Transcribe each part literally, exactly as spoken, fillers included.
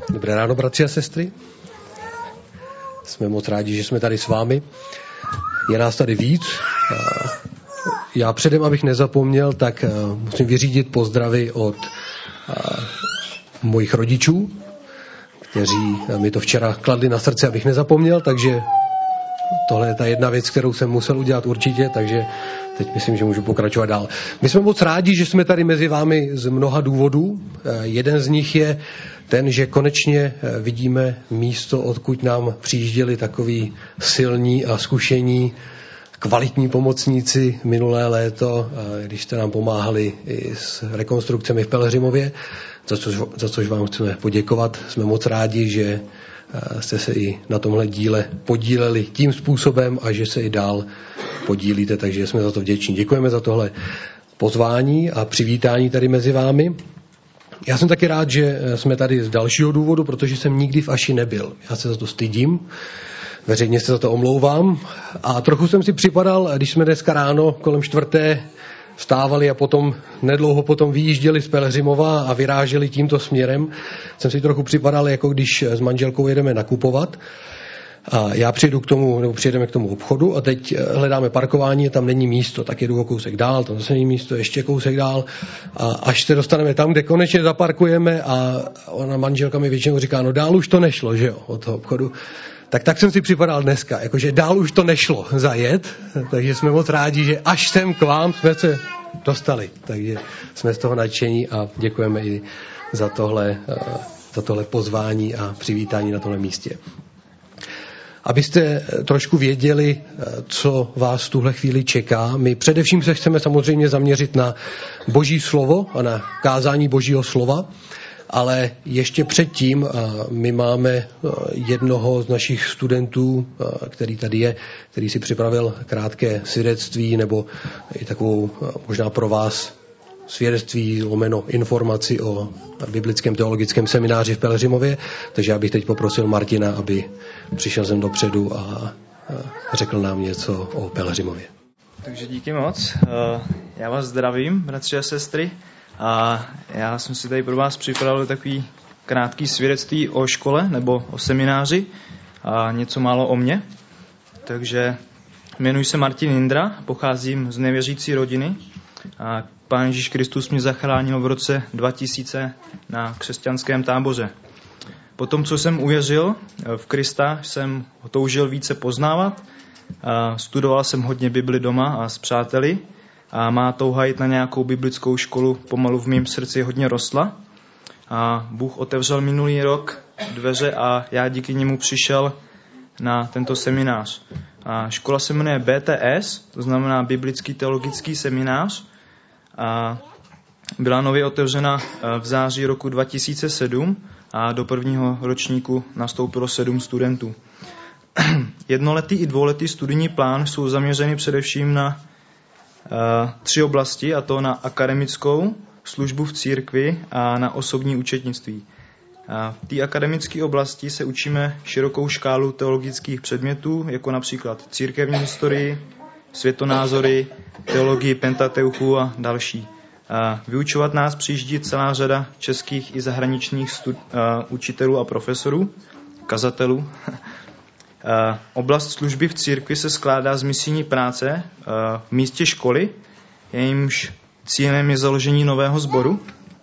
Dobré ráno, bratři a sestry. Jsme moc rádi, že jsme tady s vámi. Je nás tady víc. Já předem, abych nezapomněl, tak musím vyřídit pozdravy od mojich rodičů, kteří mi to včera kladli na srdce, abych nezapomněl, takže tohle je ta jedna věc, kterou jsem musel udělat určitě, takže teď myslím, že můžu pokračovat dál. My jsme moc rádi, že jsme tady mezi vámi z mnoha důvodů. Jeden z nich je ten, že konečně vidíme místo, odkud nám přijížděli takoví silní a zkušení kvalitní pomocníci minulé léto, když jste nám pomáhali i s rekonstrukcemi v Pelhřimově, za což, za což vám chceme poděkovat. Jsme moc rádi, že jste se i na tomhle díle podíleli tím způsobem a že se i dál podílíte, takže jsme za to vděční. Děkujeme za tohle pozvání a přivítání tady mezi vámi. Já jsem taky rád, že jsme tady z dalšího důvodu, protože jsem nikdy v Aši nebyl. Já se za to stydím, veřejně se za to omlouvám a trochu jsem si připadal, když jsme dneska ráno kolem čtvrté vstávali a potom nedlouho potom vyjížděli z Pelhřimova a vyráželi tímto směrem, jsem si trochu připadal, jako když s manželkou jedeme nakupovat. A já přijedu k tomu, nebo přijedeme k tomu obchodu a teď hledáme parkování, tam není místo, tak jedu o kousek dál, tam zase není místo, ještě kousek dál a až se dostaneme tam, kde konečně zaparkujeme a ona manželka mi většinou říká, no dál už to nešlo, že jo, od toho obchodu. Tak tak jsem si připadal dneska, jakože dál už to nešlo zajet, takže jsme moc rádi, že až sem k vám jsme se dostali, takže jsme z toho nadšení a děkujeme i za tohle, za tohle pozvání a přivítání na tomhle místě. Abyste trošku věděli, co vás v tuhle chvíli čeká, my především se chceme samozřejmě zaměřit na Boží slovo a na kázání Božího slova, ale ještě předtím my máme jednoho z našich studentů, který tady je, který si připravil krátké svědectví nebo i takovou možná pro vás svědectví lomeno informaci o biblickém teologickém semináři v Pelhřimově, takže já bych teď poprosil Martina, aby přišel sem dopředu a řekl nám něco o Pelhřimově. Takže díky moc. Já vás zdravím, bratři a sestry. A já jsem si tady pro vás připravil takový krátký svědectví o škole nebo o semináři a něco málo o mně. Takže jmenuji se Martin Indra, pocházím z nevěřící rodiny a Pán Ježíš Kristus mě zachránil v roce dva tisíce na křesťanském táboře. Potom, co jsem uvěřil v Krista, jsem ho toužil více poznávat. A studoval jsem hodně Bibli doma a s přáteli a má touha jít na nějakou biblickou školu pomalu v mém srdci hodně rostla. A Bůh otevřel minulý rok dveře a já díky němu přišel na tento seminář. A škola se jmenuje B T S, to znamená Biblický teologický seminář. A byla nově otevřena v září roku dva tisíce sedm a do prvního ročníku nastoupilo sedm studentů. Jednoletý i dvouletý studijní plán jsou zaměřeny především na uh, tři oblasti, a to na akademickou, službu v církvi a na osobní účetnictví. A v té akademické oblasti se učíme širokou škálu teologických předmětů, jako například církevní historii, světonázory, teologii Pentateuchu a další. A vyučovat nás přijíždí celá řada českých i zahraničních stud, a, učitelů a profesorů, kazatelů. A, oblast služby v církvi se skládá z misijní práce a, v místě školy, jejímž cílem je založení nového sboru.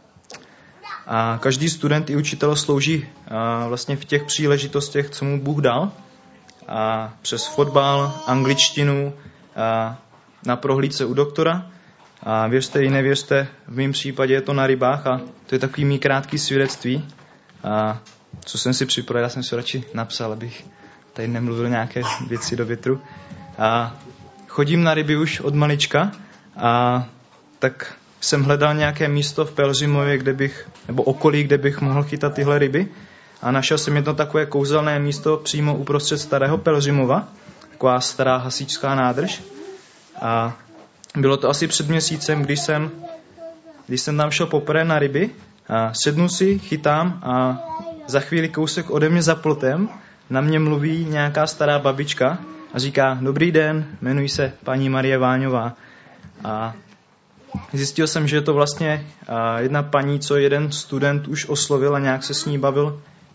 A každý student i učitel slouží a, vlastně v těch příležitostech, co mu Bůh dal. A přes fotbal, angličtinu, a na prohlídce u doktora a věřte i nevěřte, v mém případě je to na rybách a to je takový mý krátký svědectví. A co jsem si připravil, já jsem si radši napsal, abych tady nemluvil nějaké věci do větru. A chodím na ryby už od malička a tak jsem hledal nějaké místo v Pelhřimově, kde bych, nebo okolí, kde bych mohl chytat tyhle ryby a našel jsem jedno takové kouzelné místo přímo uprostřed starého Pelhřimova, taková stará hasičská nádrž. A bylo to asi před měsícem, když jsem, když jsem tam šel poprvé na ryby a sednu si, chytám a za chvíli kousek ode mě za plotem na mě mluví nějaká stará babička a říká: dobrý den, jmenuji se paní Marie Váňová. A zjistil jsem, že je to vlastně jedna paní, co jeden student už oslovil a nějak se s ní bavil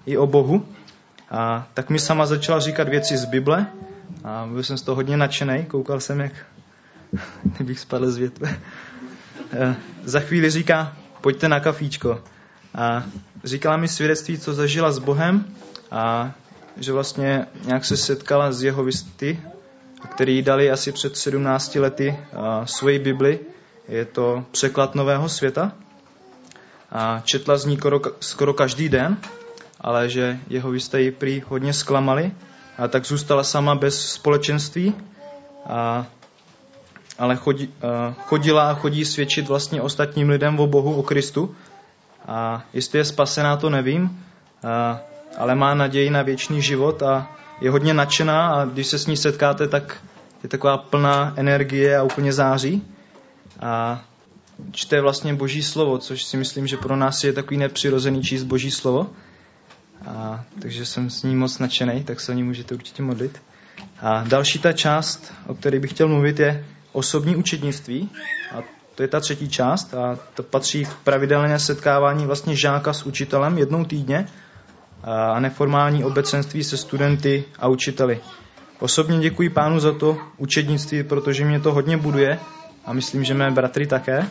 i o Bohu. A tak mi sama začala říkat věci z Bible a byl jsem z toho hodně nadšenej. Koukal jsem, jak kdybych spadl z větve. Za chvíli říká, pojďte na kafíčko. A říkala mi svědectví, co zažila s Bohem a že vlastně nějak se setkala s jehovisty, který dali asi před sedmnácti lety svoji Bibli. Je to překlad Nového světa. A četla z ní skoro, skoro každý den, ale že jehovisté ji prý hodně zklamali a tak zůstala sama bez společenství. A, ale chodí, a chodila a chodí svědčit vlastně ostatním lidem o Bohu, o Kristu. A jestli je spasená, to nevím, a, ale má naději na věčný život a je hodně nadšená a když se s ní setkáte, tak je taková plná energie a úplně září. A čte vlastně Boží slovo, což si myslím, že pro nás je takový nepřirozený číst Boží slovo. A, takže jsem s ní moc nadšenej, tak se o ní můžete určitě modlit. A další ta část, o které bych chtěl mluvit, je osobní učednictví. A to je ta třetí část a to patří k pravidelné setkávání vlastně žáka s učitelem jednou týdně a neformální obecenství se studenty a učiteli. Osobně děkuji Pánu za to učednictví, protože mě to hodně buduje a myslím, že mé bratry také.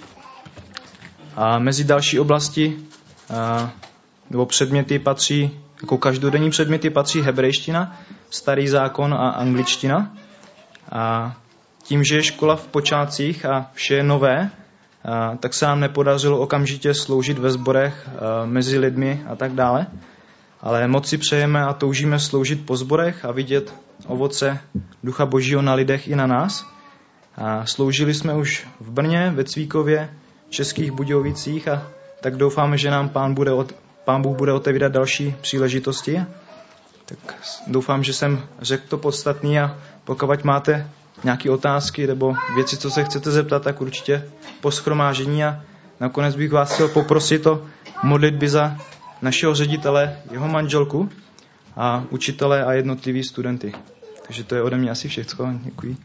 A mezi další oblasti a, nebo předměty patří, jako každodenní předměty patří hebrejština, starý zákon a angličtina. A tím, že je škola v počátcích a vše je nové, a, tak se nám nepodařilo okamžitě sloužit ve sborech a, mezi lidmi a tak dále. Ale moc si přejeme a toužíme sloužit po sborech a vidět ovoce Ducha Božího na lidech i na nás. A sloužili jsme už v Brně, ve Cvíkově, Českých Budějovicích a tak doufáme, že nám Pán, bude, Pán Bůh bude otevírat další příležitosti. Tak doufám, že jsem řekl to podstatný a pokud máte nějaké otázky nebo věci, co se chcete zeptat, tak určitě po shromáždění a nakonec bych vás chtěl poprosit o modlitby za našeho ředitele, jeho manželku a učitele a jednotlivý studenty. Takže to je ode mě asi všechno. Děkuji.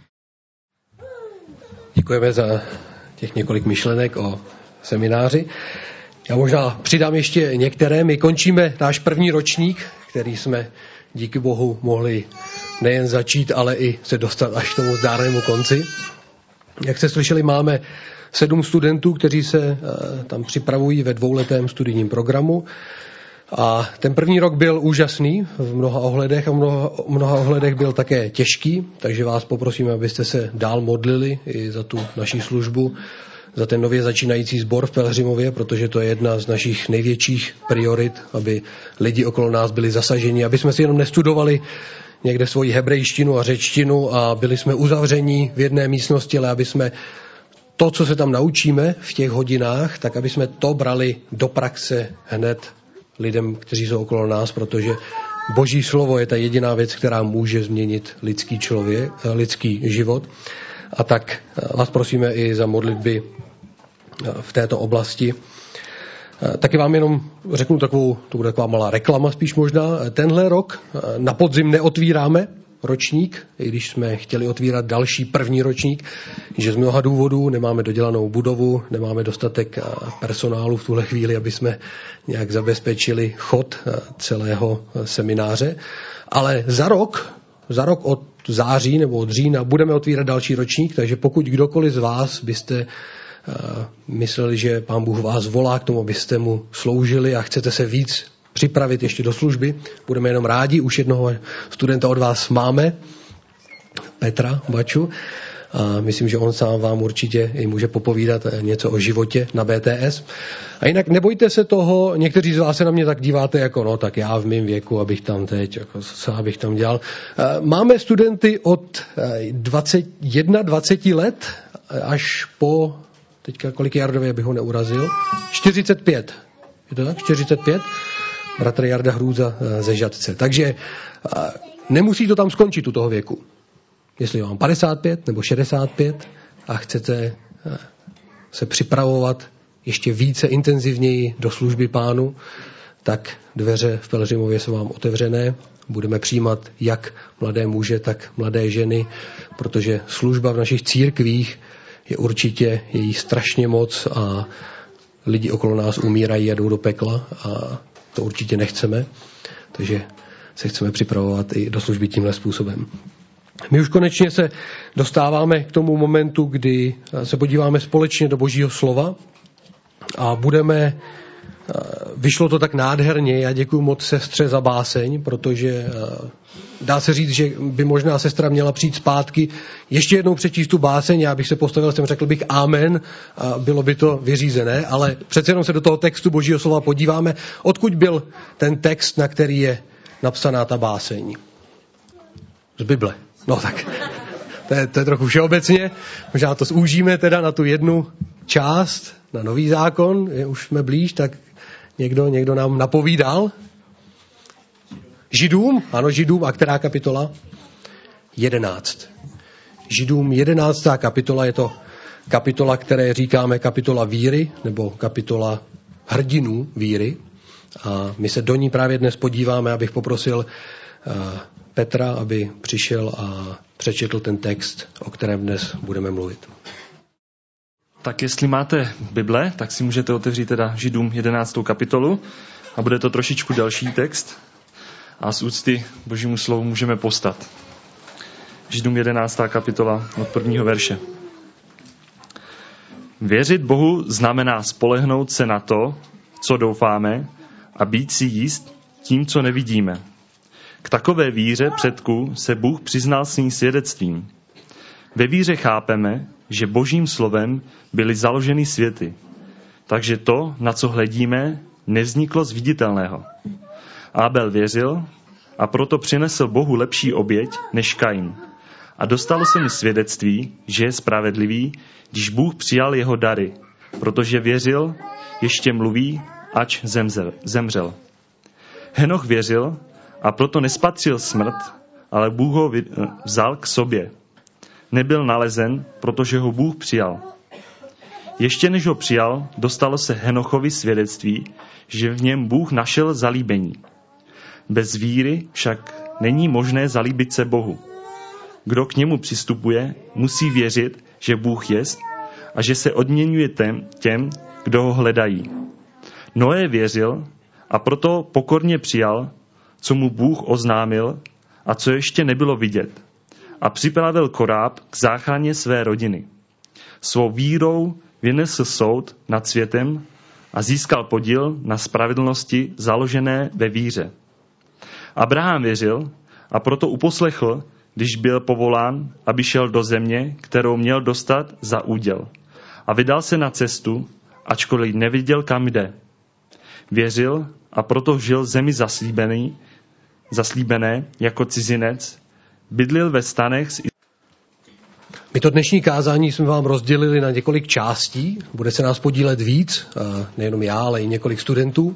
Děkujeme za těch několik myšlenek o semináři. Já možná přidám ještě některé. My končíme náš první ročník, který jsme díky Bohu mohli nejen začít, ale i se dostat až k tomu zdárnému konci. Jak jste slyšeli, máme sedm studentů, kteří se tam připravují ve dvouletém studijním programu. A ten první rok byl úžasný v mnoha ohledech a v mnoha, mnoha ohledech byl také těžký, takže vás poprosím, abyste se dál modlili i za tu naši službu, za ten nově začínající sbor v Pelhřimově, protože to je jedna z našich největších priorit, aby lidi okolo nás byli zasaženi, aby jsme si jenom nestudovali někde svoji hebrejštinu a řečtinu a byli jsme uzavření v jedné místnosti, ale aby jsme to, co se tam naučíme v těch hodinách, tak aby jsme to brali do praxe hned lidem, kteří jsou okolo nás, protože Boží slovo je ta jediná věc, která může změnit lidský člověk, lidský život. A tak vás prosíme i za modlitby v této oblasti. Taky vám jenom řeknu takovou, to bude taková malá reklama spíš možná. Tenhle rok na podzim neotvíráme ročník, i když jsme chtěli otvírat další první ročník, že z mnoha důvodů nemáme dodělanou budovu, nemáme dostatek personálu v tuhle chvíli, aby jsme nějak zabezpečili chod celého semináře. Ale za rok, za rok od září nebo od října budeme otvírat další ročník, takže pokud kdokoliv z vás byste mysleli, že Pán Bůh vás volá k tomu, abyste mu sloužili a chcete se víc připravit ještě do služby, budeme jenom rádi. Už jednoho studenta od vás máme, Petra Baču. A myslím, že on sám vám určitě i může popovídat něco o životě na B T S. A jinak nebojte se toho, někteří z vás se na mě tak díváte, jako no, tak já v mém věku, abych tam teď, jako co abych tam dělal. Máme studenty od dvacet jedna dvacet let až po, teďka kolik je Jardově, abych ho neurazil, čtyřicet pět. Je to tak? čtyřicet pět? Bratr Jarda Hrůza ze Žatce. Takže nemusí to tam skončit u toho věku. Jestli vám padesát pět nebo šedesát pět a chcete se připravovat ještě více intenzivněji do služby Pánu, tak dveře v Pelhřimově jsou vám otevřené. Budeme přijímat jak mladé muže, tak mladé ženy, protože služba v našich církvích je určitě její strašně moc a lidi okolo nás umírají a jdou do pekla a to určitě nechceme, takže se chceme připravovat i do služby tímhle způsobem. My už konečně se dostáváme k tomu momentu, kdy se podíváme společně do Božího slova a budeme, vyšlo to tak nádherně, já děkuju moc sestře za báseň, protože dá se říct, že by možná sestra měla přijít zpátky, ještě jednou přečíst tu báseň, já bych se postavil, jsem řekl bych amen, a bylo by to vyřízené, ale přece jenom se do toho textu Božího slova podíváme, odkud byl ten text, na který je napsaná ta báseň. Z Bible. No tak, to je, to je trochu všeobecně, možná to zúžíme teda na tu jednu část, na Nový zákon, je, už jsme blíž, tak někdo, někdo nám napovídal. Židům, ano Židům, a která kapitola? Jedenáct. Židům jedenáctá kapitola, je to kapitola, které říkáme kapitola víry, nebo kapitola hrdinů víry. A my se do ní právě dnes podíváme, abych poprosil Petra, aby přišel a přečetl ten text, o kterém dnes budeme mluvit. Tak jestli máte Bible, tak si můžete otevřít teda Židům jedenáctou kapitolu a bude to trošičku delší text a z úcty Božímu slovu můžeme postat. Židům jedenáctá kapitola od prvního verše. Věřit Bohu znamená spolehnout se na to, co doufáme, a být si jist tím, co nevidíme. K takové víře předků se Bůh přiznal svým svědectvím. Ve víře chápeme, že Božím slovem byly založeny světy. Takže to, na co hledíme, nevzniklo z viditelného. Abel věřil a proto přinesl Bohu lepší oběť než Kain. A dostalo se mu svědectví, že je spravedlivý, když Bůh přijal jeho dary, protože věřil, ještě mluví, ač zemřel. zemřel. Henoch věřil a proto nespatřil smrt, ale Bůh ho vzal k sobě. Nebyl nalezen, protože ho Bůh přijal. Ještě než ho přijal, dostalo se Henochovi svědectví, že v něm Bůh našel zalíbení. Bez víry však není možné zalíbit se Bohu. Kdo k němu přistupuje, musí věřit, že Bůh jest a že se odměňuje těm, těm kdo ho hledají. Noé věřil a proto pokorně přijal, co mu Bůh oznámil a co ještě nebylo vidět. A připravil koráb k záchraně své rodiny. Svou vírou vynesl soud nad světem a získal podíl na spravedlnosti založené ve víře. Abraham věřil a proto uposlechl, když byl povolán, aby šel do země, kterou měl dostat za úděl. A vydal se na cestu, ačkoliv neviděl, kam jde. Věřil a proto žil zemi zaslíbený, zaslíbené jako cizinec, bydlil ve stanech s... My to dnešní kázání jsme vám rozdělili na několik částí. Bude se nás podílet víc, nejenom já, ale i několik studentů.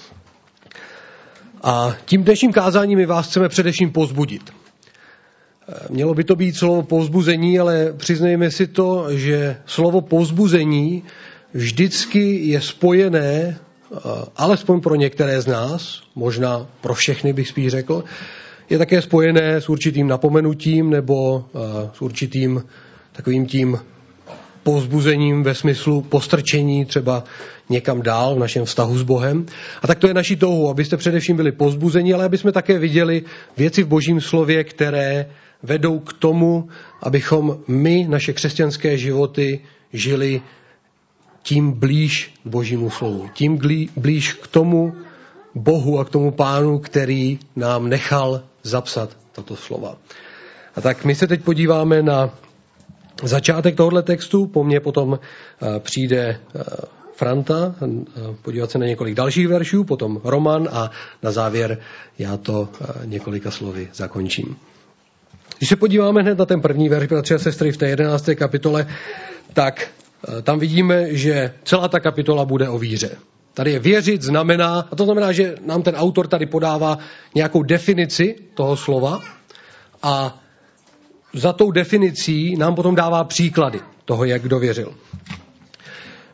A tím dnešním kázáním my vás chceme především povzbudit. Mělo by to být slovo povzbuzení, ale přiznejme si to, že slovo povzbuzení vždycky je spojené, alespoň pro některé z nás, možná pro všechny bych spíš řekl, je také spojené s určitým napomenutím nebo s určitým takovým tím povzbuzením ve smyslu postrčení třeba někam dál v našem vztahu s Bohem. A tak to je naší touhou, abyste především byli povzbuzeni, ale aby jsme také viděli věci v Božím slově, které vedou k tomu, abychom my, naše křesťanské životy, žili tím blíž k Božímu slovu. Tím blíž k tomu Bohu a k tomu Pánu, který nám nechal zapsat tato slova. A tak my se teď podíváme na začátek tohoto textu, po mně potom přijde Franta, podívat se na několik dalších veršů, potom Roman a na závěr já to několika slovy zakončím. Když se podíváme hned na ten první verš, bratři a sestry, v té jedenácté kapitole, tak tam vidíme, že celá ta kapitola bude o víře. Tady je věřit znamená, a to znamená, že nám ten autor tady podává nějakou definici toho slova a za tou definicí nám potom dává příklady toho, jak kdo věřil.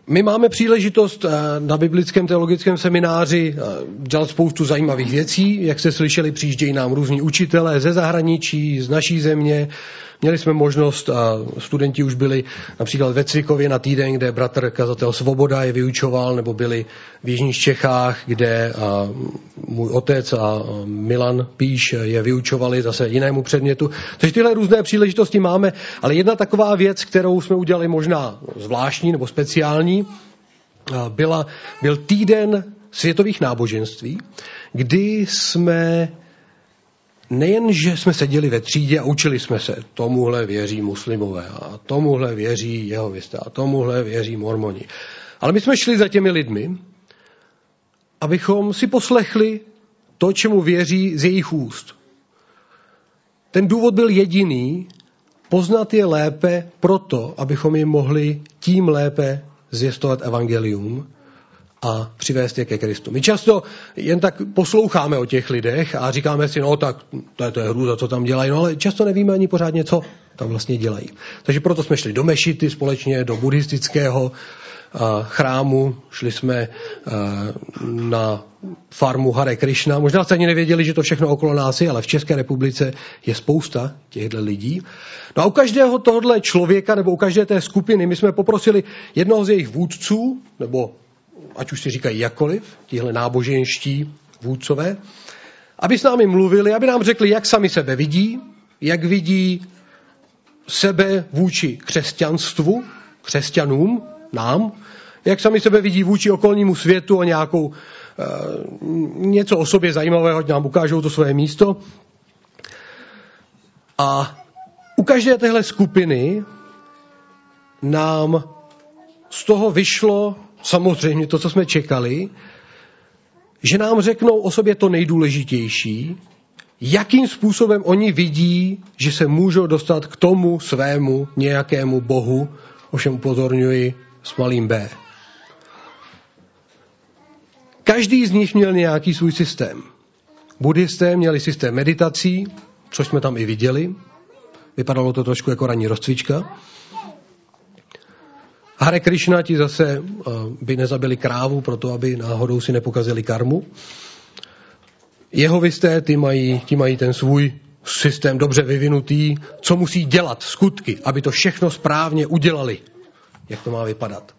My máme příležitost na biblickém teologickém semináři dělat spoustu zajímavých věcí. Jak jste slyšeli, přijíždějí nám různí učitelé ze zahraničí, z naší země. Měli jsme možnost, a studenti už byli například ve Cvikově na týden, kde bratr kazatel Svoboda je vyučoval, nebo byli v jižních Čechách, kde můj otec a Milan Píš je vyučovali zase jinému předmětu. Takže tyhle různé příležitosti máme, ale jedna taková věc, kterou jsme udělali možná zvláštní nebo speciální, byla, byl týden světových náboženství, kdy jsme nejen, že jsme seděli ve třídě a učili jsme se, tomuhle věří muslimové a tomuhle věří jehovisté a tomuhle věří mormoni. Ale my jsme šli za těmi lidmi, abychom si poslechli to, čemu věří z jejich úst. Ten důvod byl jediný, poznat je lépe proto, abychom jim mohli tím lépe zvěstovat evangelium a přivést je ke Kristu. My často jen tak posloucháme o těch lidech a říkáme si, no tak to je, to je hrůza, co tam dělají, no ale často nevíme ani pořádně, co tam vlastně dělají. Takže proto jsme šli do mešity společně, do buddhistického chrámu, šli jsme na farmu Hare Krishna. Možná jste ani nevěděli, že to všechno okolo nás je, ale v České republice je spousta těchto lidí. No a u každého tohohle člověka nebo u každé té skupiny my jsme poprosili jednoho z jejich vůdců, nebo ať už si říkají jakkoliv, tihle náboženští vůdcové, aby s námi mluvili, aby nám řekli, jak sami sebe vidí, jak vidí sebe vůči křesťanstvu, křesťanům, nám, jak sami sebe vidí vůči okolnímu světu a nějakou, e, něco o sobě zajímavého, ať nám ukážou to svoje místo. A u každé téhle skupiny nám z toho vyšlo samozřejmě to, co jsme čekali, že nám řeknou o sobě to nejdůležitější, jakým způsobem oni vidí, že se můžou dostat k tomu svému nějakému bohu, ovšem upozorňuji s malým b. Každý z nich měl nějaký svůj systém. Buddhisté měli systém meditací, což jsme tam i viděli. Vypadalo to trošku jako ranní rozcvička. Hare Krishna ti zase by nezabili krávu, proto aby náhodou si nepokazili karmu. Jehovisté, ty mají, ty mají ten svůj systém dobře vyvinutý, co musí dělat, skutky, aby to všechno správně udělali. Jak to má vypadat.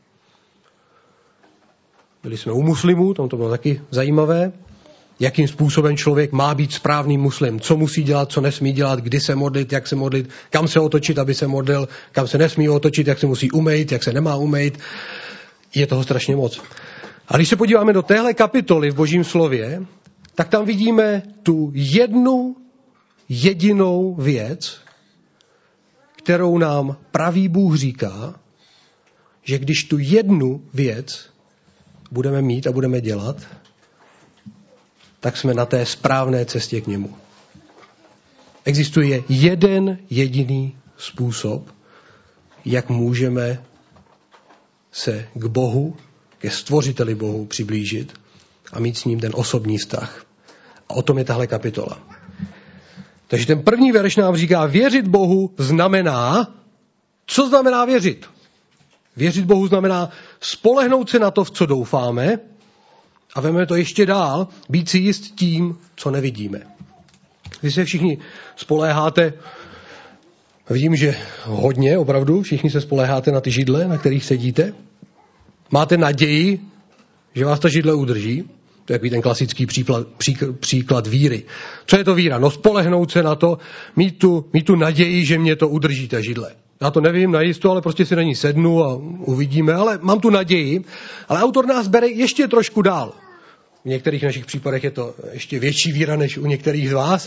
Byli jsme u muslimů, tam to bylo taky zajímavé, jakým způsobem člověk má být správný muslim, co musí dělat, co nesmí dělat, kdy se modlit, jak se modlit, kam se otočit, aby se modlil, kam se nesmí otočit, jak se musí umýt, jak se nemá umýt. Je toho strašně moc. A když se podíváme do téhle kapitoly v Božím slově, tak tam vidíme tu jednu jedinou věc, kterou nám pravý Bůh říká, že když tu jednu věc budeme mít a budeme dělat, tak jsme na té správné cestě k němu. Existuje jeden jediný způsob, jak můžeme se k Bohu, ke stvořiteli Bohu přiblížit a mít s ním ten osobní vztah. A o tom je tahle kapitola. Takže ten první verš nám říká, věřit Bohu znamená, co znamená věřit? Věřit Bohu znamená spolehnout se na to, v co doufáme, a veme to ještě dál, být si jist tím, co nevidíme. Vy se všichni spoléháte, vidím, že hodně, opravdu, všichni se spoléháte na ty židle, na kterých sedíte. Máte naději, že vás ta židle udrží. To je takový ten klasický příklad, příklad, příklad víry. Co je to víra? No spolehnout se na to, mít tu, mít tu naději, že mě to udrží, ta židle. Já to nevím najisto, ale prostě si na ní sednu a uvidíme, ale mám tu naději. Ale autor nás bere ještě trošku dál. V některých našich případech je to ještě větší víra než u některých z vás.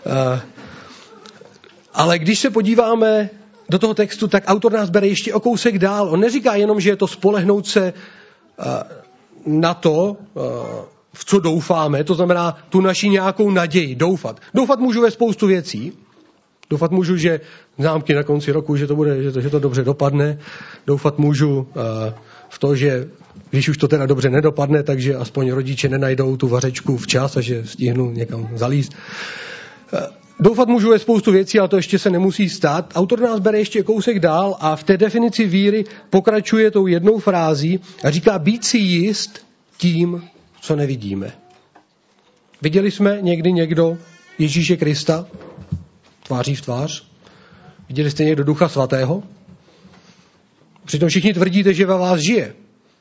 Ale když se podíváme do toho textu, tak autor nás bere ještě o kousek dál. On neříká jenom, že je to spolehnout se na to, v co doufáme, to znamená tu naši nějakou naději, doufat. Doufat můžu ve spoustu věcí. Doufat můžu, že známky na konci roku, že to bude, že to, že to dobře dopadne. Doufat můžu uh, v to, že když už to teda dobře nedopadne, takže aspoň rodiče nenajdou tu vařečku včas a že stihnu někam zalízt. Uh, Doufat můžu ve spoustu věcí, ale to ještě se nemusí stát. Autor nás bere ještě kousek dál a v té definici víry pokračuje tou jednou frází a říká být si jist tím, co nevidíme. Viděli jsme někdy někdo Ježíše Krista tváří v tvář? Viděli jste někdo Ducha Svatého? Přitom všichni tvrdíte, že ve vás žije.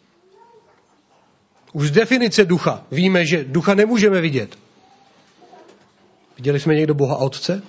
Už z definice ducha víme, že ducha nemůžeme vidět. Viděli jsme někdo Boha Otce?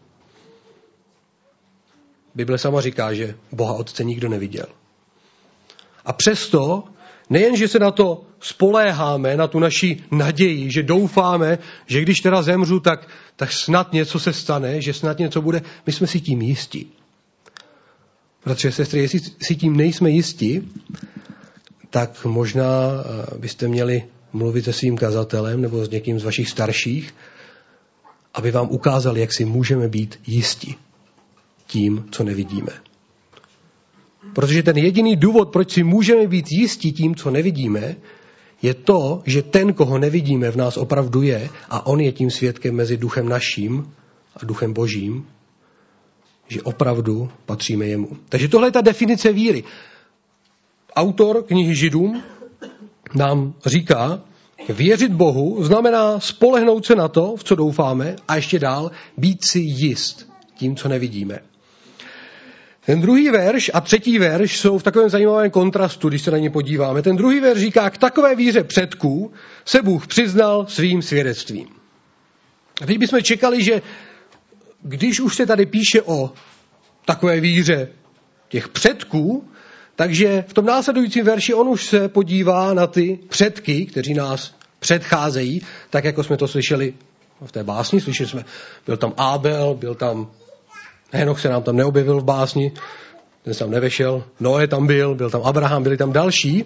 Bible sama říká, že Boha Otce nikdo neviděl. A přesto, nejen, že se na to spoléháme, na tu naši naději, že doufáme, že když teda zemřu, tak, tak snad něco se stane, že snad něco bude, my jsme si tím jistí. Protože, sestry, jestli si tím nejsme jistí, tak možná byste měli mluvit se svým kazatelem nebo s někým z vašich starších, aby vám ukázal, jak si můžeme být jistí tím, co nevidíme. Protože ten jediný důvod, proč si můžeme být jistí tím, co nevidíme, je to, že ten, koho nevidíme, v nás opravdu je a on je tím svědkem mezi duchem naším a duchem božím, že opravdu patříme jemu. Takže tohle je ta definice víry. Autor knihy Židům nám říká, věřit Bohu znamená spolehnout se na to, v co doufáme, a ještě dál být si jist tím, co nevidíme. Ten druhý verš a třetí verš jsou v takovém zajímavém kontrastu, když se na ně podíváme. Ten druhý verš říká, k takové víře předků se Bůh přiznal svým svědectvím. A teď bychom čekali, že když už se tady píše o takové víře těch předků, takže v tom následujícím verši on už se podívá na ty předky, kteří nás předcházejí, tak jako jsme to slyšeli v té básni. Slyšeli jsme, byl tam Ábel, byl tam Henoch, se nám tam neobjevil v básni, ten se tam nevešel, Noé tam byl, byl tam Abraham, byli tam další.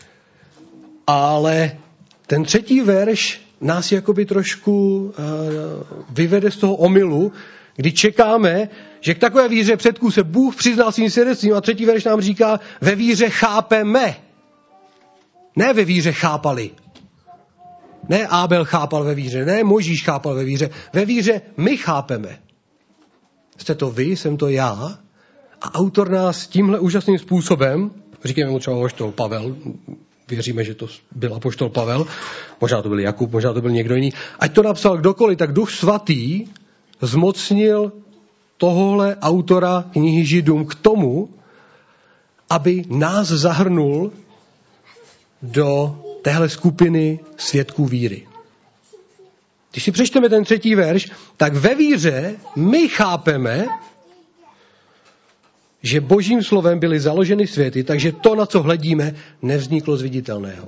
Ale ten třetí verš nás jakoby trošku uh, vyvede z toho omylu, kdy čekáme, že k takové víře předků se Bůh přiznal svým svědectvím a třetí verš nám říká, ve víře chápeme. Ne ve víře chápali. Ne Ábel chápal ve víře, ne Mojžíš chápal ve víře. Ve víře my chápeme. Jste to vy, jsem to já. A autor nás tímhle úžasným způsobem, říkáme mu třeba apoštol Pavel, věříme, že to byl apoštol Pavel, možná to byl Jakub, možná to byl někdo jiný. Ať to napsal kdokoliv, tak Duch Svatý zmocnil tohohle autora knihy Židům k tomu, aby nás zahrnul do téhle skupiny svědků víry. Když si přečteme ten třetí verš, tak ve víře my chápeme, že božím slovem byly založeny světy, takže to, na co hledíme, nevzniklo z viditelného.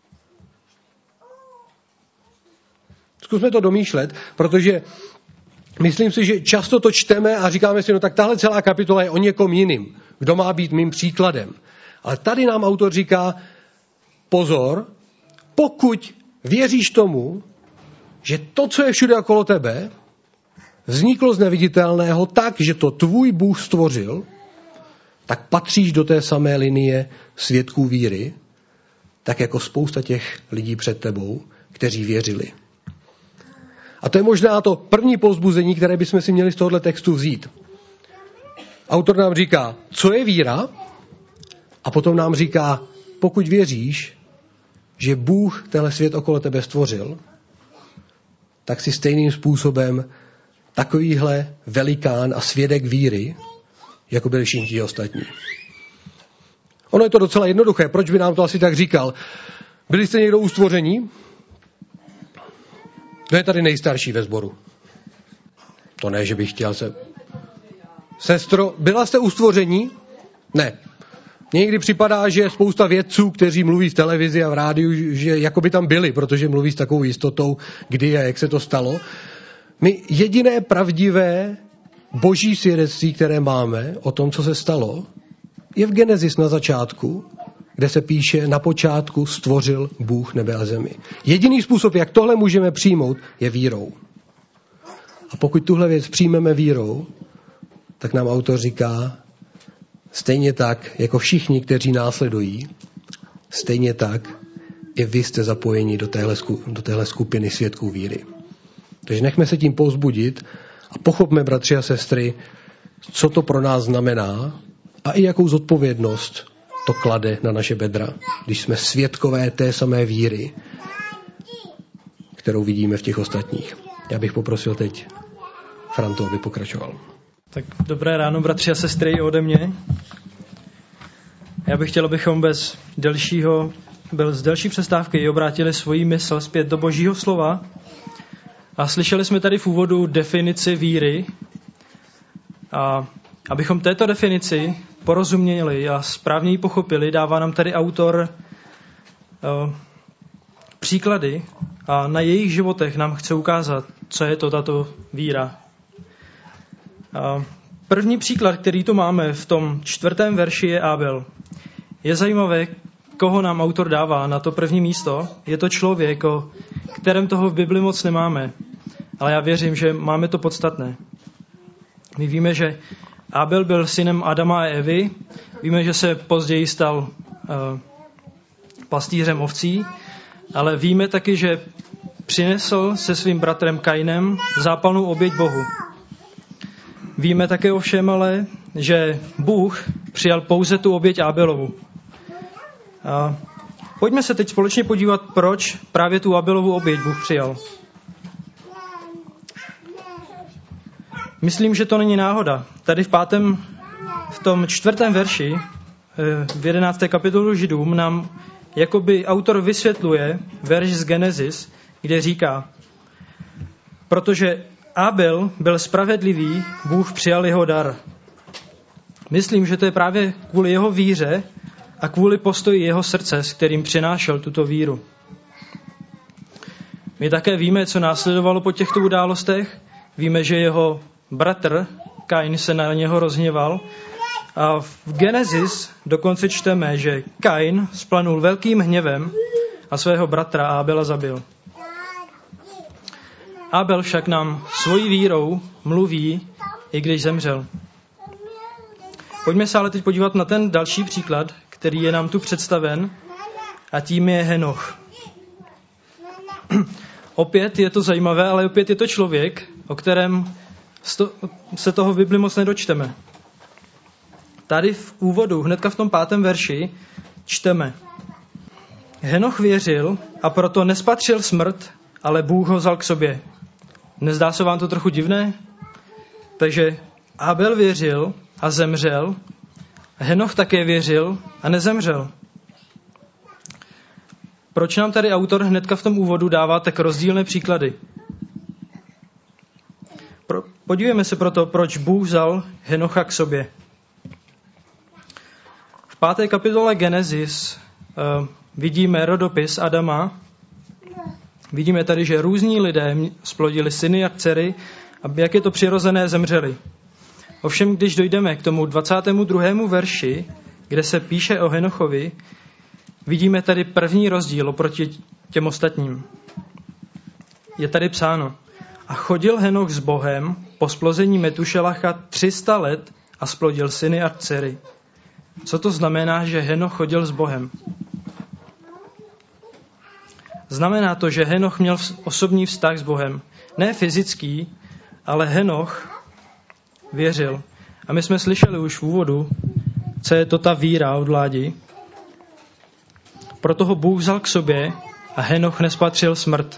Zkusme to domýšlet, protože myslím si, že často to čteme a říkáme si, no tak tahle celá kapitola je o někom jiným, kdo má být mým příkladem. Ale tady nám autor říká, pozor, pokud věříš tomu, že to, co je všude okolo tebe, vzniklo z neviditelného tak, že to tvůj Bůh stvořil, tak patříš do té samé linie svědků víry, tak jako spousta těch lidí před tebou, kteří věřili. A to je možná to první povzbuzení, které bychom si měli z tohoto textu vzít. Autor nám říká, co je víra, a potom nám říká, pokud věříš, že Bůh tenhle svět okolo tebe stvořil, tak si stejným způsobem takovýhle velikán a svědek víry, jako byli všichni ti ostatní. Ono je to docela jednoduché. Proč by nám to asi tak říkal? Byli jste někdo u stvoření? Kdo je tady nejstarší ve sboru? To ne, že bych chtěl se... Sestro, byla jste u stvoření? Ne. Mně někdy připadá, že spousta vědců, kteří mluví v televizi a v rádiu, že jako by tam byli, protože mluví s takovou jistotou, kdy a jak se to stalo. My jediné pravdivé boží svědectví, které máme o tom, co se stalo, je v Genesis na začátku, kde se píše, na počátku stvořil Bůh nebe a zemi. Jediný způsob, jak tohle můžeme přijmout, je vírou. A pokud tuhle věc přijmeme vírou, tak nám autor říká, stejně tak, jako všichni, kteří následují, stejně tak i vy jste zapojeni do téhle, do téhle skupiny svědků víry. Takže nechme se tím povzbudit A pochopme, bratři a sestry, co to pro nás znamená a i jakou zodpovědnost to klade na naše bedra, když jsme svědkové té samé víry, kterou vidíme v těch ostatních. Já bych poprosil teď Frantu, aby pokračoval. Tak dobré ráno, bratři a sestry, i ode mě. Já bych chtěl, abychom bez delšího, bez delší přestávky i obrátili svoji mysl zpět do Božího slova. A slyšeli jsme tady v úvodu definici víry. A abychom této definici porozuměli a správně ji pochopili, dává nám tady autor uh, příklady a na jejich životech nám chce ukázat, co je to tato víra. Uh, první příklad, který tu máme v tom čtvrtém verši, je Abel. Je zajímavé, koho nám autor dává na to první místo. Je to člověk, o kterém toho v Bibli moc nemáme, ale já věřím, že máme to podstatné. My víme, že Abel byl synem Adama a Evy. Víme, že se později stal uh, pastýřem ovcí, ale víme taky, že přinesl se svým bratrem Kainem zápalnou oběť Bohu. Víme také ovšem ale, že Bůh přijal pouze tu oběť Abelovu. Uh, pojďme se teď společně podívat, proč právě tu Abelovu oběť Bůh přijal. Myslím, že to není náhoda. Tady v pátém, v tom čtvrtém verši, v jedenácté kapitolu Židům, nám jakoby autor vysvětluje verš z Genesis, kde říká, protože Abel byl spravedlivý, Bůh přijal jeho dar. Myslím, že to je právě kvůli jeho víře a kvůli postoji jeho srdce, s kterým přinášel tuto víru. My také víme, co následovalo po těchto událostech. Víme, že jeho bratr Kain se na něho rozhněval a v Genesis dokonce čteme, že Kain splanul velkým hněvem a svého bratra Abela zabil. Abel však nám svojí vírou mluví, i když zemřel. Pojďme se ale teď podívat na ten další příklad, který je nám tu představen, a tím je Henoch. Opět je to zajímavé, ale opět je to člověk, o kterém se toho v Bibli moc nedočteme. Tady v úvodu, hnedka v tom pátém verši, čteme. Henoch věřil a proto nespatřil smrt, ale Bůh ho vzal k sobě. Nezdá se vám to trochu divné? Takže Abel věřil a zemřel, Henoch také věřil a nezemřel. Proč nám tady autor hnedka v tom úvodu dává tak rozdílné příklady? Podívejme se proto, proč Bůh vzal Henocha k sobě. V páté kapitole Genesis uh, vidíme rodopis Adama. Vidíme tady, že různí lidé splodili syny a dcery a jak je to přirozené, zemřeli. Ovšem, když dojdeme k tomu dvacátému druhému verši, kde se píše o Henochovi, vidíme tady první rozdíl oproti těm ostatním. Je tady psáno: a chodil Henoch s Bohem po splození Metušelacha tři sta let a splodil syny a dcery. Co to znamená, že Henoch chodil s Bohem? Znamená to, že Henoch měl osobní vztah s Bohem. Ne fyzický, ale Henoch věřil. A my jsme slyšeli už v úvodu, co je to ta víra od Ládi. Proto ho Bůh vzal k sobě a Henoch nespatřil smrt.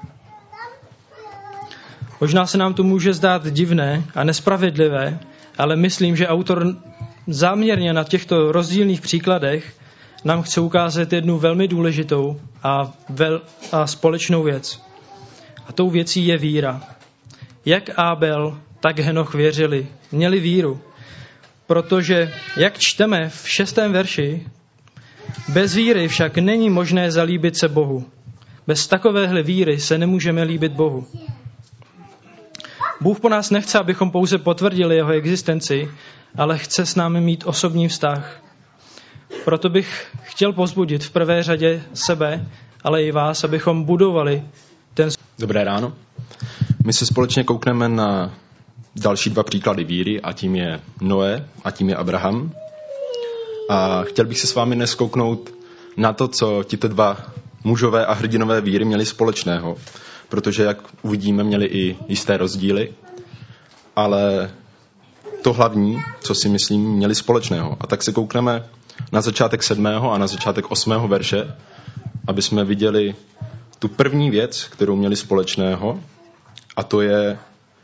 Možná se nám to může zdát divné a nespravedlivé, ale myslím, že autor záměrně na těchto rozdílných příkladech nám chce ukázat jednu velmi důležitou a, vel, a společnou věc. A tou věcí je víra. Jak Abel, tak Henoch věřili, měli víru. Protože, jak čteme v šestém verši, bez víry však není možné zalíbit se Bohu. Bez takovéhle víry se nemůžeme líbit Bohu. Bůh po nás nechce, abychom pouze potvrdili jeho existenci, ale chce s námi mít osobní vztah. Proto bych chtěl povzbudit v prvé řadě sebe, ale i vás, abychom budovali ten... Dobré ráno. My se společně koukneme na další dva příklady víry, a tím je Noé a tím je Abraham. A chtěl bych se s vámi dnes kouknout na to, co tito dva mužové a hrdinové víry měli společného, protože, jak uvidíme, měli i jisté rozdíly. ale to hlavní, co si myslím, měli společného. A tak se koukneme na začátek sedmého a na začátek osmého verše, aby jsme viděli tu první věc, kterou měli společného, a to je,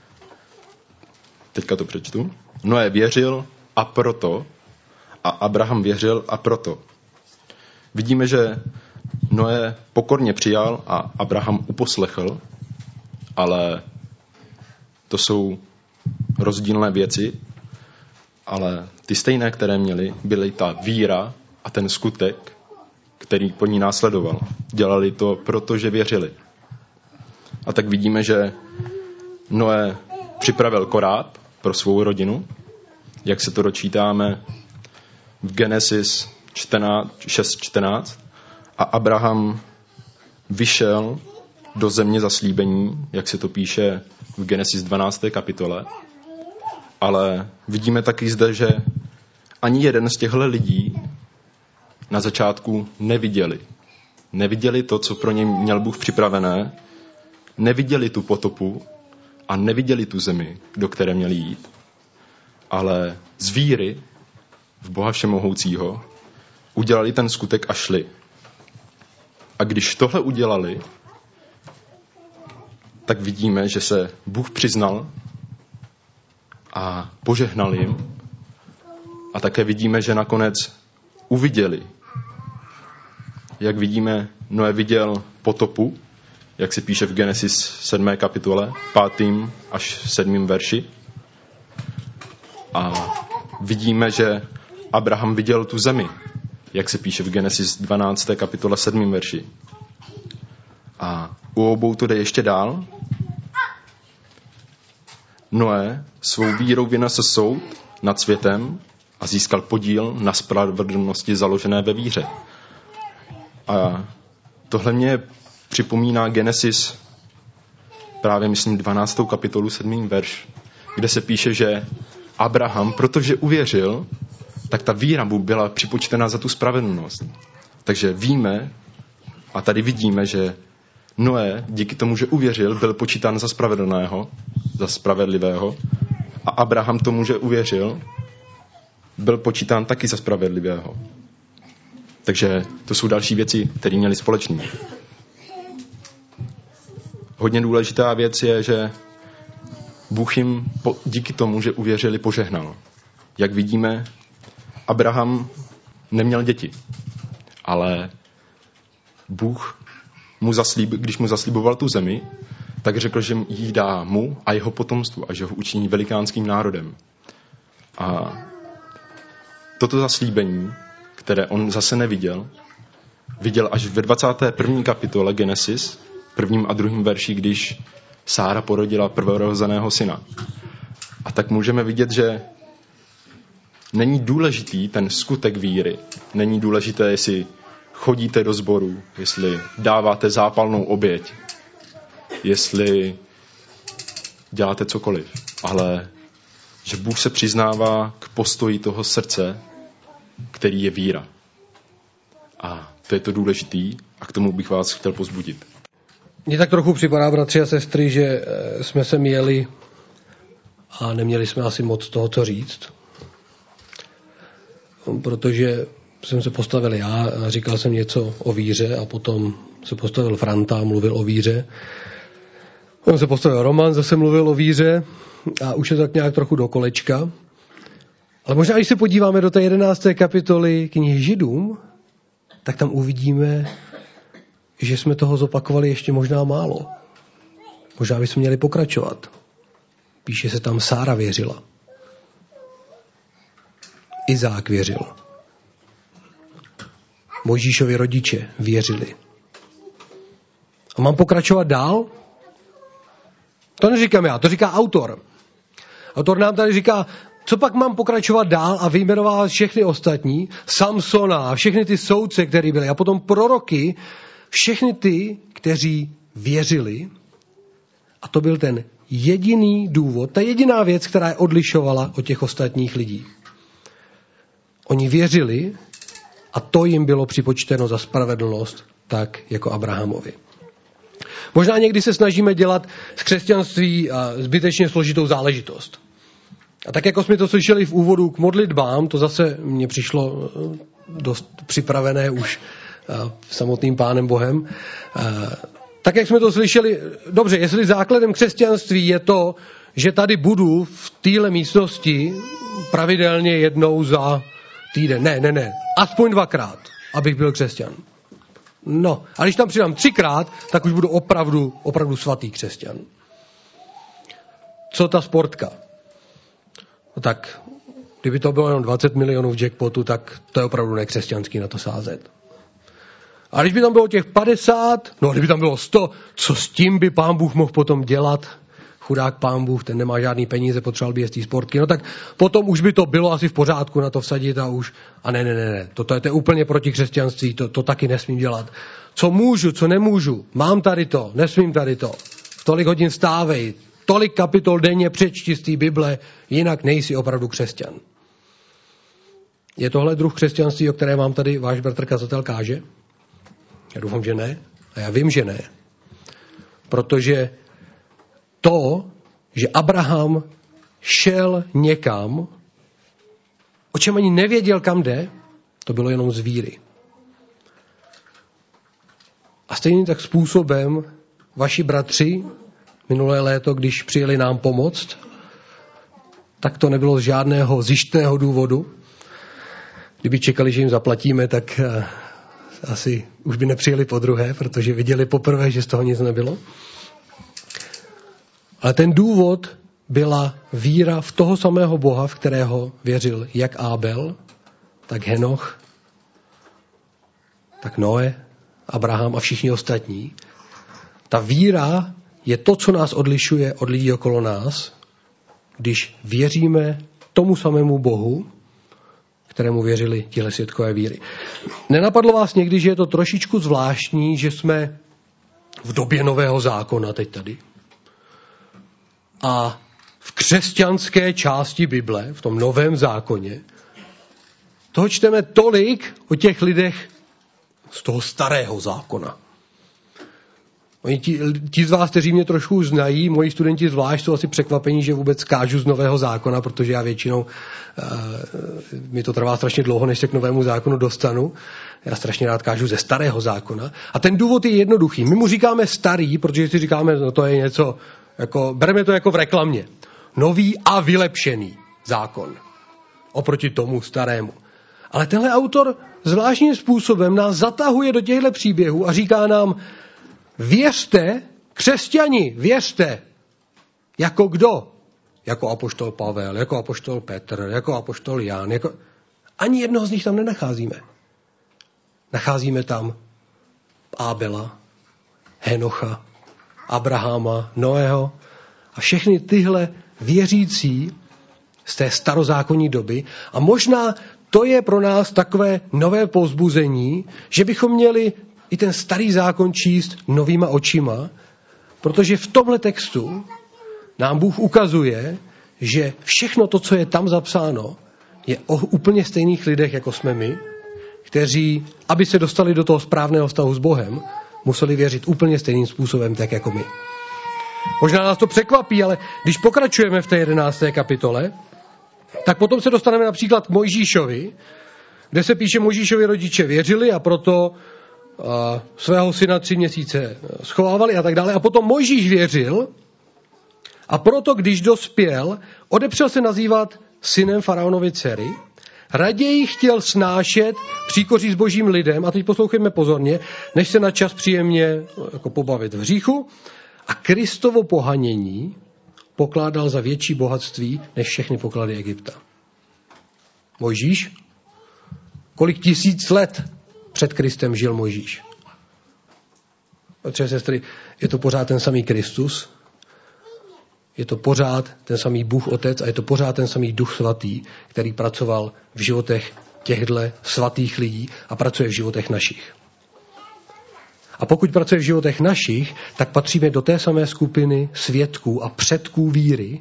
teďka to přečtu, Noé věřil a proto, a Abraham věřil a proto. Vidíme, že Noé pokorně přijal a Abraham uposlechl, ale to jsou rozdílné věci, ale ty stejné, které měli, byly ta víra a ten skutek, který po ní následoval. Dělali to, protože věřili. A tak vidíme, že Noé připravil koráb pro svou rodinu, jak se to dočítáme v Genesis šest čtrnáct, a Abraham vyšel do země zaslíbení, jak se to píše v Genesis dvanácté kapitole, ale vidíme taky zde, že ani jeden z těchto lidí na začátku neviděli. Neviděli to, co pro ně měl Bůh připravené, neviděli tu potopu a neviděli tu zemi, do které měli jít, ale z víry v Boha Všemohoucího udělali ten skutek a šli. A když tohle udělali, tak vidíme, že se Bůh přiznal a požehnal jim. A také vidíme, že nakonec uviděli. Jak vidíme, Noé viděl potopu, jak se píše v Genesis sedmé kapitole, pátým až sedmým verši. A vidíme, že Abraham viděl tu zemi, jak se píše v Genesis dvanácté kapitole sedmým verši. A u obou to jde ještě dál. Noé svou vírou vynesl soud nad světem a získal podíl na spravedlnosti založené ve víře. A tohle mě připomíná Genesis, právě myslím dvanáctou kapitolu sedmým verš, kde se píše, že Abraham, protože uvěřil, tak ta víra mu byla připočtena za tu spravedlnost. Takže víme a tady vidíme, že Noé díky tomu, že uvěřil, byl počítán za spravedlného, za spravedlivého, a Abraham tomu, že uvěřil, byl počítán taky za spravedlivého. Takže to jsou další věci, které měli společný. Hodně důležitá věc je, že Bůh jim po, díky tomu, že uvěřili, požehnal. Jak vidíme, Abraham neměl děti, ale Bůh mu zaslíb, když mu zaslíboval tu zemi, tak řekl, že jí dá mu a jeho potomstvu a že ho učiní velikánským národem. A toto zaslíbení, které on zase neviděl, viděl až ve dvacáté první kapitole Genesis, prvním a druhým verši, když Sára porodila prvorozeného syna. A tak můžeme vidět, že není důležitý ten skutek víry. Není důležité, jestli chodíte do sboru, jestli dáváte zápalnou oběť, jestli děláte cokoliv. Ale že Bůh se přiznává k postoji toho srdce, který je víra. A to je to důležitý a k tomu bych vás chtěl povzbudit. Mně tak trochu připadá, bratři a sestry, že jsme se měli a neměli jsme asi moc toho, co říct. Protože jsem se postavil já a říkal jsem něco o víře a potom se postavil Franta a mluvil o víře. On se postavil Roman, zase mluvil o víře a už je tak nějak trochu do kolečka. Ale možná, když se podíváme do té jedenácté kapitoly knihy Židům, tak tam uvidíme, že jsme toho zopakovali ještě možná málo. Možná bychom měli pokračovat. Píše se tam, Sára věřila. Izák věřil. Mojžíšovi rodiče věřili. A mám pokračovat dál? To neříkám já, to říká autor. Autor nám tady říká, co pak mám pokračovat dál a vyjmenoval všechny ostatní, Samsona a všechny ty soudce, který byli, a potom proroky, všechny ty, kteří věřili. A to byl ten jediný důvod, ta jediná věc, která je odlišovala od těch ostatních lidí. Oni věřili a to jim bylo připočteno za spravedlnost, tak jako Abrahamovi. Možná někdy se snažíme dělat z křesťanství zbytečně složitou záležitost. A tak jako jsme to slyšeli v úvodu k modlitbám, to zase mně přišlo dost připravené už samotným Pánem Bohem, tak jak jsme to slyšeli, dobře, jestli základem křesťanství je to, že tady budu v téhle místnosti pravidelně jednou za týden. Ne, ne, ne, aspoň dvakrát, abych byl křesťan. No, a když tam přidám třikrát, tak už budu opravdu, opravdu svatý křesťan. Co ta sportka? No tak, kdyby to bylo jenom dvacet milionů v jackpotu, tak to je opravdu nekřesťanský na to sázet. A když by tam bylo těch padesát, no kdyby tam bylo sto, co s tím by Pán Bůh mohl potom dělat? Chudák Pán Bůh, ten nemá žádný peníze, potřeboval by jezdit sportky. No tak potom už by to bylo asi v pořádku na to vsadit a už, a ne, ne, ne, ne, to, to je to úplně proti křesťanství, to, to taky nesmím dělat. Co můžu, co nemůžu, mám tady to, nesmím tady to. Tolik hodin stávej, tolik kapitol denně přečti z té Bible, jinak nejsi opravdu křesťan. Je tohle druh křesťanství, o které vám tady váš bratr kazatel káže? Já doufám, že ne. A já vím, že ne. Protože to, že Abraham šel někam, o čem ani nevěděl, kam jde, to bylo jenom z víry. A stejným tak způsobem vaši bratři minulé léto, když přijeli nám pomoct, tak to nebylo z žádného zištného důvodu. Kdyby čekali, že jim zaplatíme, tak asi už by nepřijeli po druhé, protože viděli poprvé, že z toho nic nebylo. Ale ten důvod byla víra v toho samého Boha, v kterého věřil jak Ábel, tak Henoch, tak Noé, Abraham a všichni ostatní. Ta víra je to, co nás odlišuje od lidí okolo nás, když věříme tomu samému Bohu, kterému věřili tihle svědkové víry. Nenapadlo vás někdy, že je to trošičku zvláštní, že jsme v době Nového zákona teď tady? A v křesťanské části Bible, v tom Novém zákoně, toho čteme tolik o těch lidech z toho starého zákona. Oni ti, ti z vás, kteří mě trošku znají, moji studenti zvlášť, jsou asi překvapení, že vůbec kážu z Nového zákona, protože já většinou, uh, mi to trvá strašně dlouho, než se k Novému zákonu dostanu. Já strašně rád kážu ze Starého zákona. A ten důvod je jednoduchý. My mu říkáme starý, protože si říkáme, no to je něco, jako, bereme to jako v reklamě. Nový a vylepšený zákon. Oproti tomu starému. Ale tenhle autor zvláštním způsobem nás zatahuje do těchto příběhů a říká nám, věřte, křesťani, věřte. Jako kdo? Jako apoštol Pavel, jako apoštol Petr, jako apoštol Jan. Jako... Ani jednoho z nich tam nenacházíme. Nacházíme tam Ábela, Henocha, Abrahama, Noého a všechny tyhle věřící z té starozákonní doby. A možná to je pro nás takové nové povzbuzení, že bychom měli i ten starý zákon číst novýma očima, protože v tomhle textu nám Bůh ukazuje, že všechno to, co je tam zapsáno, je o úplně stejných lidech, jako jsme my, kteří, aby se dostali do toho správného vztahu s Bohem, museli věřit úplně stejným způsobem, tak jako my. Možná nás to překvapí, ale když pokračujeme v té jedenácté kapitole, tak potom se dostaneme například k Mojžíšovi, kde se píše, Mojžíšovi rodiče věřili a proto a, svého syna tři měsíce schovávali a tak dále. A potom Mojžíš věřil a proto, když dospěl, odepřel se nazývat synem faraonovy dcery, raději chtěl snášet příkoří s božím lidem, a teď poslouchejme pozorně, než se na čas příjemně jako pobavit v hříchu, a Kristovo pohanění pokládal za větší bohatství než všechny poklady Egypta. Mojžíš? Kolik tisíc let před Kristem žil Mojžíš? Protože sestry, je to pořád ten samý Kristus, je to pořád ten samý Bůh Otec a je to pořád ten samý Duch Svatý, který pracoval v životech těchto svatých lidí a pracuje v životech našich. A pokud pracuje v životech našich, tak patříme do té samé skupiny svědků a předků víry,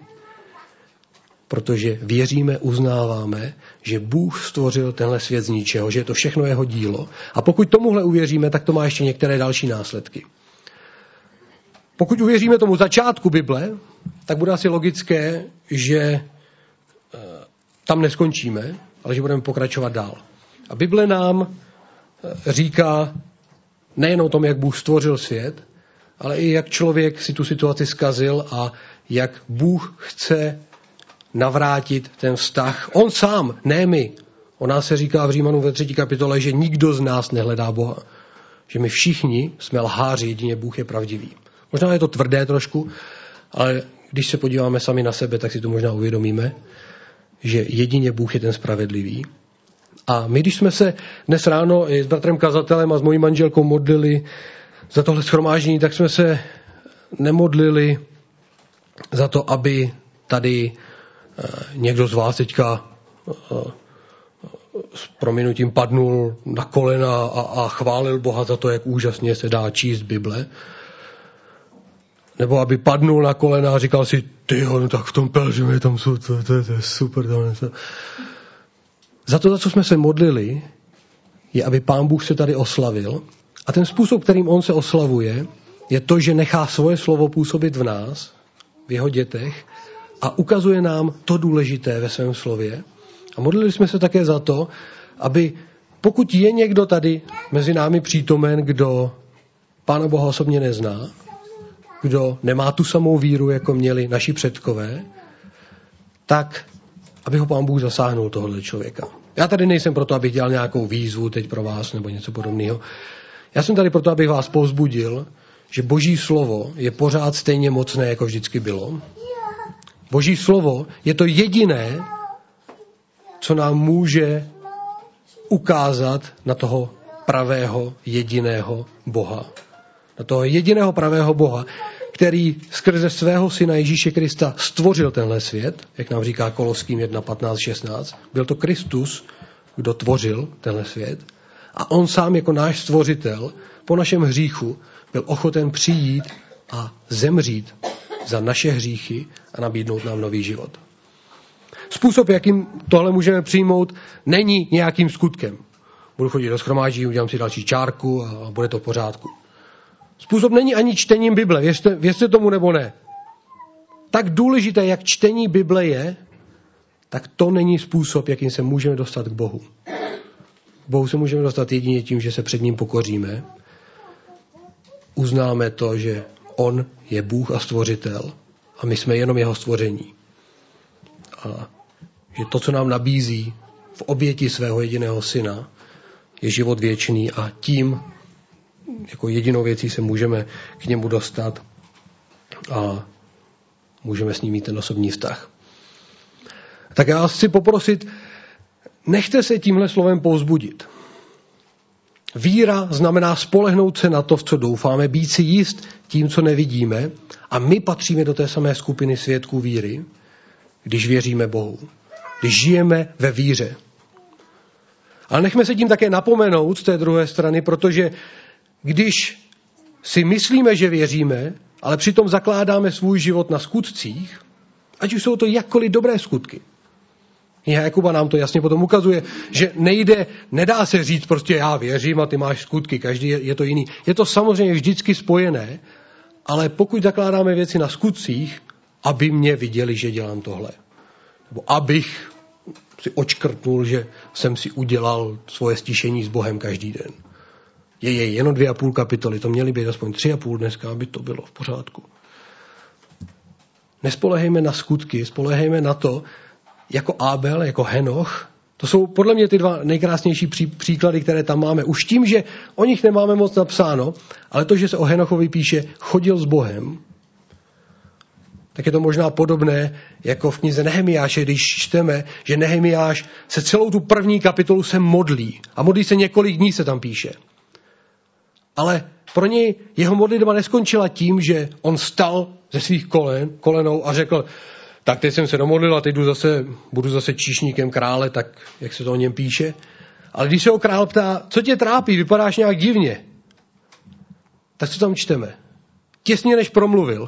protože věříme, uznáváme, že Bůh stvořil tenhle svět z ničeho, že je to všechno jeho dílo. A pokud tomuhle uvěříme, tak to má ještě některé další následky. Pokud uvěříme tomu začátku Bible, tak bude asi logické, že tam neskončíme, ale že budeme pokračovat dál. A Bible nám říká nejen o tom, jak Bůh stvořil svět, ale i jak člověk si tu situaci zkazil a jak Bůh chce navrátit ten vztah. On sám, ne my. O nás se říká v Římanům ve třetí kapitole, že nikdo z nás nehledá Boha. Že my všichni jsme lháři, jedině Bůh je pravdivý. Možná je to tvrdé trošku, ale když se podíváme sami na sebe, tak si to možná uvědomíme, že jedině Bůh je ten spravedlivý. A my, když jsme se dnes ráno s bratrem kazatelem a s mojí manželkou modlili za tohle shromáždění, tak jsme se nemodlili za to, aby tady někdo z vás teďka s prominutím padnul na kolena a, a chválil Boha za to, jak úžasně se dá číst Bible. Nebo aby padnul na kolena a říkal si, tyjo, no tak v tom Pelřimě tam jsou, to, to, to je super. To, to. Za to, za co jsme se modlili, je, aby Pán Bůh se tady oslavil. A ten způsob, kterým on se oslavuje, je to, že nechá svoje slovo působit v nás, v jeho dětech a ukazuje nám to důležité ve svém slově. A modlili jsme se také za to, aby pokud je někdo tady mezi námi přítomen, kdo Pána Boha osobně nezná, kdo nemá tu samou víru, jako měli naši předkové, tak aby ho Pán Bůh zasáhnul tohohle člověka. Já tady nejsem proto, abych dělal nějakou výzvu teď pro vás nebo něco podobného. Já jsem tady proto, abych vás povzbudil, že Boží slovo je pořád stejně mocné, jako vždycky bylo. Boží slovo je to jediné, co nám může ukázat na toho pravého jediného Boha. Na toho jediného pravého Boha, který skrze svého syna Ježíše Krista stvořil tenhle svět, jak nám říká Koloským jedna patnáct šestnáct. Byl to Kristus, kdo tvořil tenhle svět. A on sám jako náš stvořitel po našem hříchu byl ochoten přijít a zemřít za naše hříchy a nabídnout nám nový život. Způsob, jakým tohle můžeme přijmout, není nějakým skutkem. Budu chodit do shromáždění, udělám si další čárku a bude to v pořádku. Způsob není ani čtením Bible, věřte, věřte tomu nebo ne. Tak důležité, jak čtení Bible je, tak to není způsob, jakým se můžeme dostat k Bohu. K Bohu se můžeme dostat jedině tím, že se před ním pokoříme. Uznáme to, že on je Bůh a stvořitel a my jsme jenom jeho stvoření. A že to, co nám nabízí v oběti svého jediného syna, je život věčný a tím jako jedinou věcí se můžeme k němu dostat a můžeme s ním mít ten osobní vztah. Tak já vás chci poprosit, nechte se tímhle slovem povzbudit. Víra znamená spolehnout se na to, v co doufáme, být si jist tím, co nevidíme, a my patříme do té samé skupiny svědků víry, když věříme Bohu, když žijeme ve víře. Ale nechme se tím také napomenout z té druhé strany, protože když si myslíme, že věříme, ale přitom zakládáme svůj život na skutcích, ať už jsou to jakkoliv dobré skutky. Kniha Jakuba nám to jasně potom ukazuje, že nejde, nedá se říct prostě já věřím a ty máš skutky, každý je, je to jiný. Je to samozřejmě vždycky spojené, ale pokud zakládáme věci na skutcích, aby mě viděli, že dělám tohle. Nebo abych si očkrtnul, že jsem si udělal svoje stišení s Bohem každý den. Je, je jenom dvě a půl kapitoly, to měly být aspoň tři a půl dneska, aby to bylo v pořádku. Nespolehejme na skutky, spolehejme na to, jako Abel, jako Henoch. To jsou podle mě ty dva nejkrásnější pří, příklady, které tam máme. Už tím, že o nich nemáme moc napsáno, ale to, že se o Henochovi píše, chodil s Bohem, tak je to možná podobné jako v knize Nehemiáše, když čteme, že Nehemiáš se celou tu první kapitolu se modlí. A modlí se několik dní, se tam píše. Ale pro něj jeho modlitba neskončila tím, že on stal ze svých kolen, kolenou a řekl, tak teď jsem se domodlil a teď jdu zase, budu zase číšníkem krále, tak jak se to o něm píše. Ale když se ho král ptá, co tě trápí, vypadáš nějak divně, tak co tam čteme? Těsně než promluvil.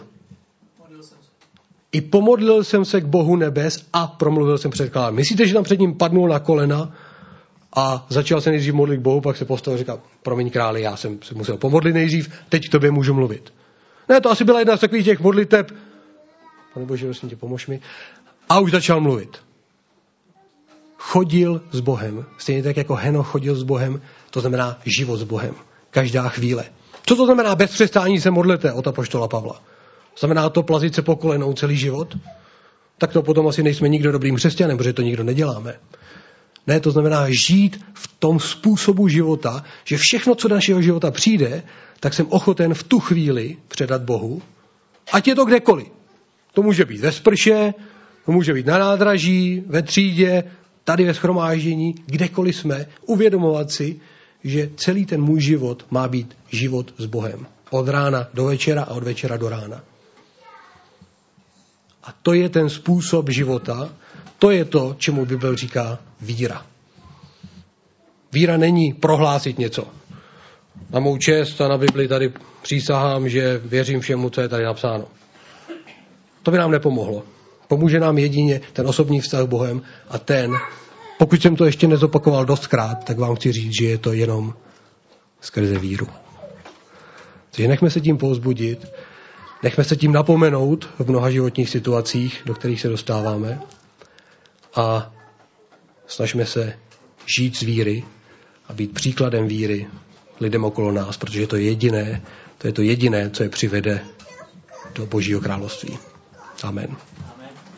I pomodlil jsem se k Bohu nebes a promluvil jsem před králem. Myslíte, že tam před ním padnul na kolena a začal se nejdřív modlit k Bohu, pak se postavil a říkal, promiň králi, já jsem se musel pomodlit nejdřív, teď k tobě můžu mluvit. Ne, to asi byla jedna z takových těch modliteb. Pane Bože, prosím tě, pomož mi. A už začal mluvit. Chodil s Bohem. Stejně tak, jako Henoch chodil s Bohem, to znamená život s Bohem. Každá chvíle. Co to znamená bez přestání se modlete od apoštola Pavla? Znamená to plazit se po kolenou celý život? Tak to potom asi nejsme nikdo dobrým křesťanem, protože to nikdo neděláme. Ne, to znamená žít v tom způsobu života, že všechno, co do našeho života přijde, tak jsem ochoten v tu chvíli předat Bohu, ať je to kdekoliv. To může být ve sprše, to může být na nádraží, ve třídě, tady ve shromáždění, kdekoliv jsme, uvědomovat si, že celý ten můj život má být život s Bohem. Od rána do večera a od večera do rána. A to je ten způsob života, to je to, čemu Bible říká víra. Víra není prohlásit něco. Na mou čest a na Bibli tady přísahám, že věřím všemu, co je tady napsáno. To by nám nepomohlo. Pomůže nám jedině ten osobní vztah s Bohem a ten, pokud jsem to ještě nezopakoval dostkrát, tak vám chci říct, že je to jenom skrze víru. Takže nechme se tím povzbudit, nechme se tím napomenout v mnoha životních situacích, do kterých se dostáváme a snažme se žít z víry a být příkladem víry lidem okolo nás, protože to je jediné, to je to jediné, co je přivede do Božího království. Amen.